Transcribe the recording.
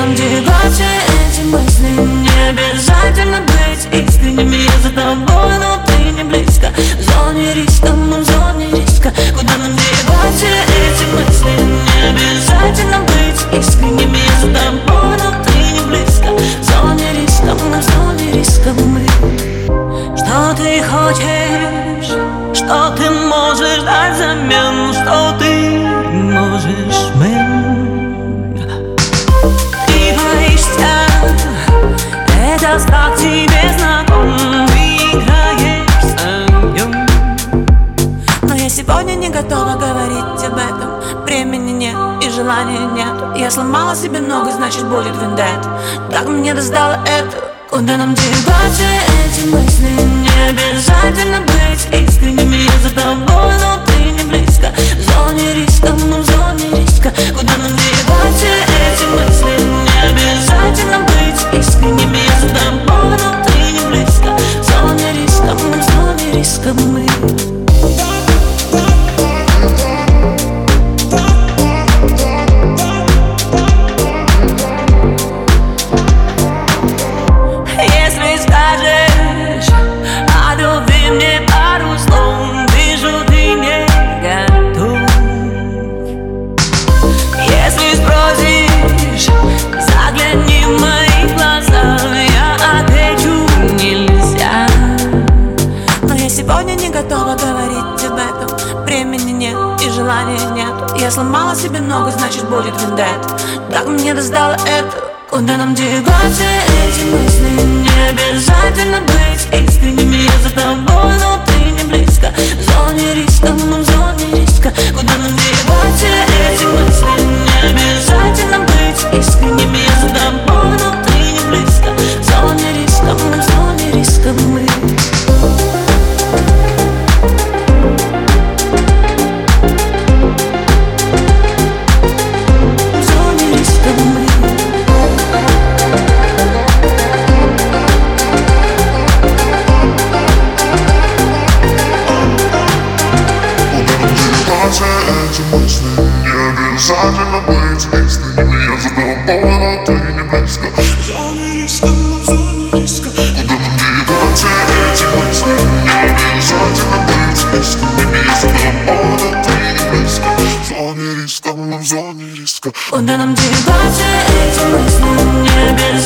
нам деваться эти мысли. Не обязательно быть искренними. Я за тобой, но ты не близко. В зоне риска, мы в зоне риска. Куда нам деваться эти мысли? Не обязательно быть искренними. Я за тобой, но ты не близко. В зоне риска, мы в зоне риска. Что ты хочешь? Что ты можешь дать взамен? Что ты можешь мне? Ты боишься, это страх тебе знаком. Ты играешь с огнем. Но я сегодня не готова говорить об этом. Времени нет и желания нет. Я сломала себе ногу, значит будет вендетта. Так мне достало это. Куда нам деваться эти мысли? Не обязательно быть искренними. Я за тобой, но ты не близко. В зоне риска, мы в зоне риска. Куда нам деваться эти мысли? Не обязательно быть искренними. Я за тобой, но ты не близко. В зоне риска, мы в зоне риска. Загляни в мои глаза, я отвечу нельзя. Но я сегодня не готова говорить об этом. Времени нет и желания нет. Я сломала себе ногу, значит будет вендетта. Так мне достало это. Куда нам деваться эти мысли? Не обязательно быть искренними. Я за тобой, но ты не близко. В зоне риска, мы в зоне риска. Куда нам деваться эти мысли? Не обязательно быть искренними. Я за тобой, но ты не близко. В зоне риска, мы в зоне риска. Эти мысли не обязательно быть искренними. Я за тобой, но ты не близко. В зоне риска, мы в зоне риска. Куда нам деваться эти мысли? Не обязательно быть искренними. Я за тобой, но ты не близко. В зоне риска, мы в зоне риска. Куда нам деваться эти мысли? Не обязательно